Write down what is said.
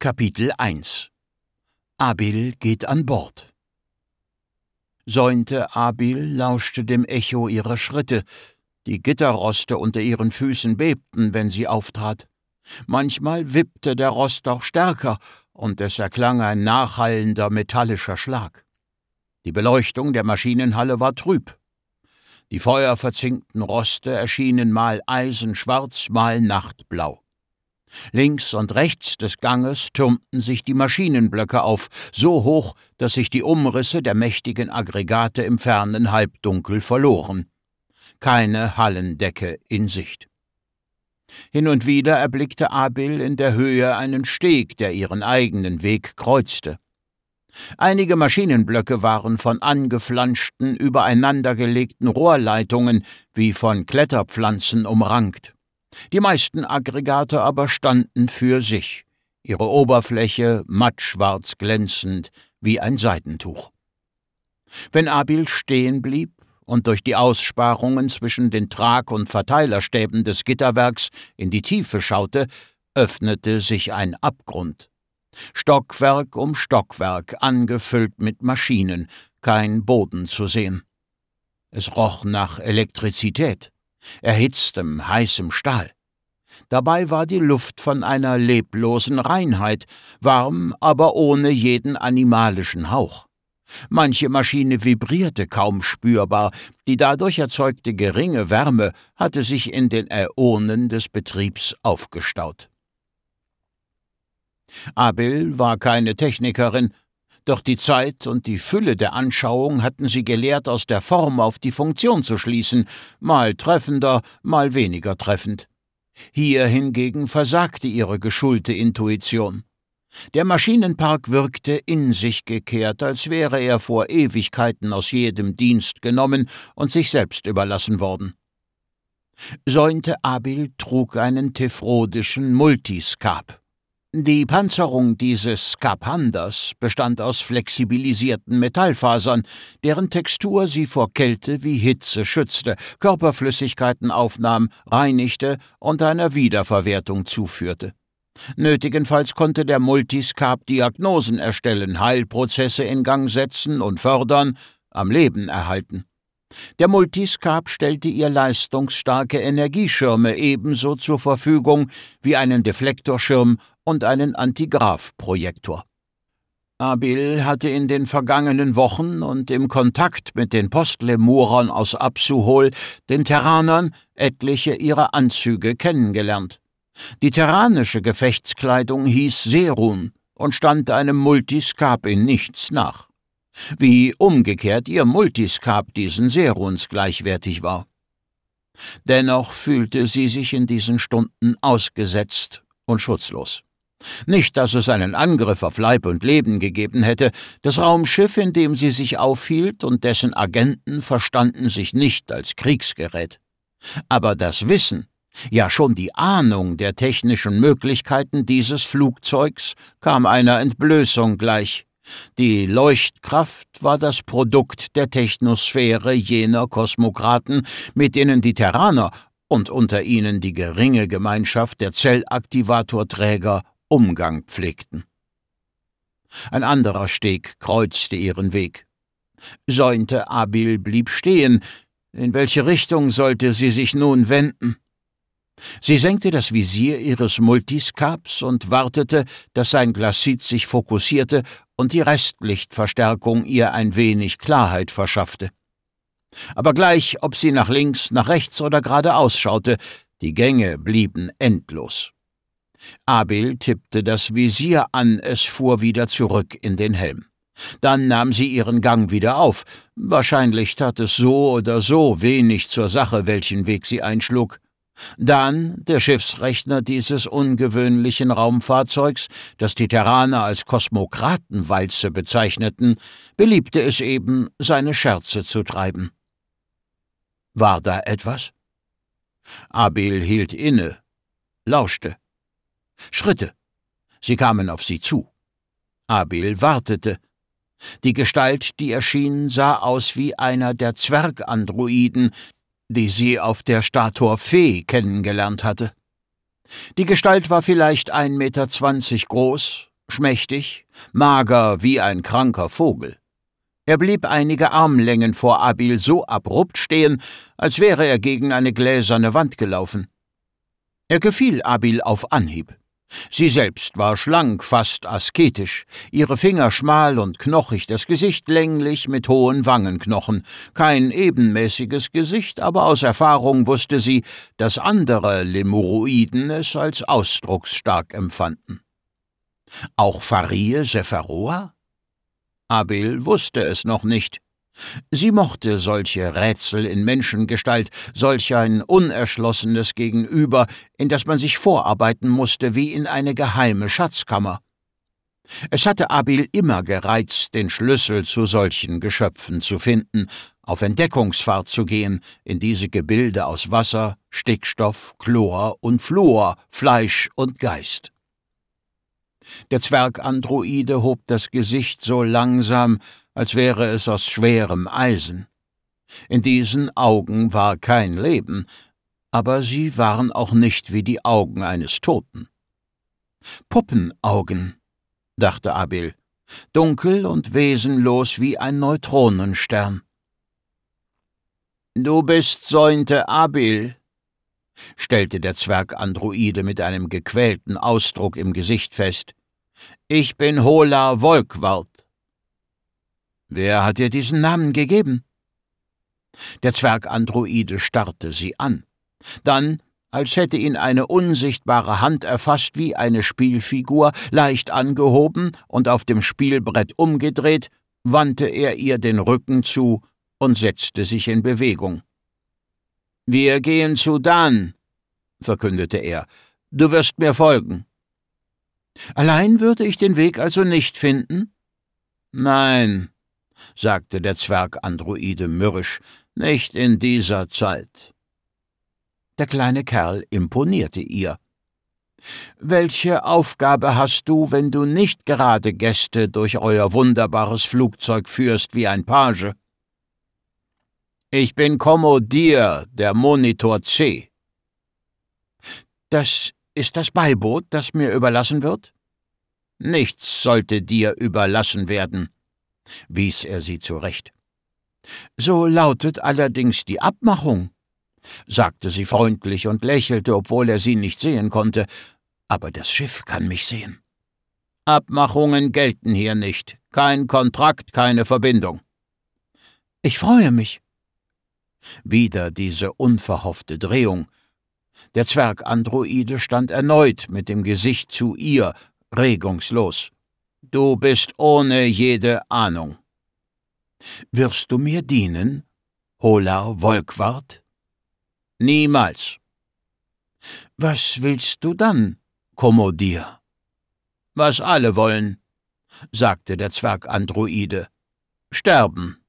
Kapitel 1 Abil geht an Bord. Säunte Abil lauschte dem Echo ihrer Schritte. Die Gitterroste unter ihren Füßen bebten, wenn sie auftrat. Manchmal wippte der Rost auch stärker, und es erklang ein nachhallender metallischer Schlag. Die Beleuchtung der Maschinenhalle war trüb. Die feuerverzinkten Roste erschienen mal eisenschwarz, mal nachtblau. Links und rechts des Ganges türmten sich die Maschinenblöcke auf, so hoch, dass sich die Umrisse der mächtigen Aggregate im fernen Halbdunkel verloren. Keine Hallendecke in Sicht. Hin und wieder erblickte Abil in der Höhe einen Steg, der ihren eigenen Weg kreuzte. Einige Maschinenblöcke waren von angeflanschten, übereinandergelegten Rohrleitungen wie von Kletterpflanzen umrankt. Die meisten Aggregate aber standen für sich, ihre Oberfläche mattschwarz glänzend wie ein Seidentuch. Wenn Abil stehen blieb und durch die Aussparungen zwischen den Trag- und Verteilerstäben des Gitterwerks in die Tiefe schaute, öffnete sich ein Abgrund. Stockwerk um Stockwerk, angefüllt mit Maschinen, kein Boden zu sehen. Es roch nach Elektrizität, erhitztem, heißem Stahl. Dabei war die Luft von einer leblosen Reinheit, warm, aber ohne jeden animalischen Hauch. Manche Maschine vibrierte kaum spürbar, die dadurch erzeugte geringe Wärme hatte sich in den Äonen des Betriebs aufgestaut. Abil war keine Technikerin, doch die Zeit und die Fülle der Anschauung hatten sie gelehrt, aus der Form auf die Funktion zu schließen, mal treffender, mal weniger treffend. Hier hingegen versagte ihre geschulte Intuition. Der Maschinenpark wirkte in sich gekehrt, als wäre er vor Ewigkeiten aus jedem Dienst genommen und sich selbst überlassen worden. Säunte Abil trug einen tefrodischen Multiskap. Die Panzerung dieses Skapanders bestand aus flexibilisierten Metallfasern, deren Textur sie vor Kälte wie Hitze schützte, Körperflüssigkeiten aufnahm, reinigte und einer Wiederverwertung zuführte. Nötigenfalls konnte der Multiskap Diagnosen erstellen, Heilprozesse in Gang setzen und fördern, am Leben erhalten. Der Multiskap stellte ihr leistungsstarke Energieschirme ebenso zur Verfügung wie einen Deflektorschirm und einen Antigraphprojektor. Abil hatte in den vergangenen Wochen und im Kontakt mit den Postlemurern aus Absuhol, den Terranern, etliche ihrer Anzüge kennengelernt. Die terranische Gefechtskleidung hieß Serun und stand einem Multiskap in nichts nach. Wie umgekehrt ihr Multiskap diesen Seruns gleichwertig war. Dennoch fühlte sie sich in diesen Stunden ausgesetzt und schutzlos. Nicht, dass es einen Angriff auf Leib und Leben gegeben hätte, das Raumschiff, in dem sie sich aufhielt, und dessen Agenten verstanden sich nicht als Kriegsgerät. Aber das Wissen, ja schon die Ahnung der technischen Möglichkeiten dieses Flugzeugs kam einer Entblößung gleich. Die Leuchtkraft war das Produkt der Technosphäre jener Kosmokraten, mit denen die Terraner und unter ihnen die geringe Gemeinschaft der Zellaktivatorträger Umgang pflegten. Ein anderer Steg kreuzte ihren Weg. Säunte Abil blieb stehen. In welche Richtung sollte sie sich nun wenden? Sie senkte das Visier ihres Multiskaps und wartete, dass sein Glasit sich fokussierte und die Restlichtverstärkung ihr ein wenig Klarheit verschaffte. Aber gleich, ob sie nach links, nach rechts oder geradeaus schaute, die Gänge blieben endlos. Abil tippte das Visier an, es fuhr wieder zurück in den Helm. Dann nahm sie ihren Gang wieder auf. Wahrscheinlich tat es so oder so wenig zur Sache, welchen Weg sie einschlug. Dann der Schiffsrechner dieses ungewöhnlichen Raumfahrzeugs, das die Terraner als Kosmokratenwalze bezeichneten, beliebte es eben, seine Scherze zu treiben. War da etwas? Abil hielt inne, lauschte. Schritte. Sie kamen auf sie zu. Abil wartete. Die Gestalt, die erschien, sah aus wie einer der Zwergandroiden, die sie auf der Stator Fee kennengelernt hatte. Die Gestalt war vielleicht 1,20 Meter groß, schmächtig, mager wie ein kranker Vogel. Er blieb einige Armlängen vor Abil so abrupt stehen, als wäre er gegen eine gläserne Wand gelaufen. Er gefiel Abil auf Anhieb. Sie selbst war schlank, fast asketisch, ihre Finger schmal und knochig, das Gesicht länglich mit hohen Wangenknochen. Kein ebenmäßiges Gesicht, aber aus Erfahrung wusste sie, dass andere Lemuroiden es als ausdrucksstark empfanden. Auch Farie Sepharoa? Abil wusste es noch nicht. Sie mochte solche Rätsel in Menschengestalt, solch ein unerschlossenes Gegenüber, in das man sich vorarbeiten musste wie in eine geheime Schatzkammer. Es hatte Abil immer gereizt, den Schlüssel zu solchen Geschöpfen zu finden, auf Entdeckungsfahrt zu gehen, in diese Gebilde aus Wasser, Stickstoff, Chlor und Fluor, Fleisch und Geist. Der Zwergandroide hob das Gesicht so langsam, als wäre es aus schwerem Eisen. In diesen Augen war kein Leben, aber sie waren auch nicht wie die Augen eines Toten. Puppenaugen, dachte Abil, dunkel und wesenlos wie ein Neutronenstern. »Du bist Sointe Abil«, stellte der Zwergandroide mit einem gequälten Ausdruck im Gesicht fest. »Ich bin Holar Volkwart.« »Wer hat dir diesen Namen gegeben?« Der Zwergandroide starrte sie an. Dann, als hätte ihn eine unsichtbare Hand erfasst wie eine Spielfigur, leicht angehoben und auf dem Spielbrett umgedreht, wandte er ihr den Rücken zu und setzte sich in Bewegung. »Wir gehen zu Dan«, verkündete er. »Du wirst mir folgen.« »Allein würde ich den Weg also nicht finden?« »Nein«, sagte der Zwergandroide mürrisch, »nicht in dieser Zeit.« Der kleine Kerl imponierte ihr. »Welche Aufgabe hast du, wenn du nicht gerade Gäste durch euer wunderbares Flugzeug führst wie ein Page?« »Ich bin Kommodier der Monitor C.« »Das ist das Beiboot, das mir überlassen wird?« »Nichts sollte dir überlassen werden«, wies er sie zurecht. »So lautet allerdings die Abmachung«, sagte sie freundlich und lächelte, obwohl er sie nicht sehen konnte. »Aber das Schiff kann mich sehen.« »Abmachungen gelten hier nicht. Kein Kontrakt, keine Verbindung.« »Ich freue mich.« Wieder diese unverhoffte Drehung. Der Zwergandroide stand erneut mit dem Gesicht zu ihr, regungslos. »Du bist ohne jede Ahnung.« »Wirst du mir dienen, Holar Volkwart?« »Niemals.« »Was willst du dann, Kommodier?« »Was alle wollen«, sagte der Zwergandroide. »Sterben.«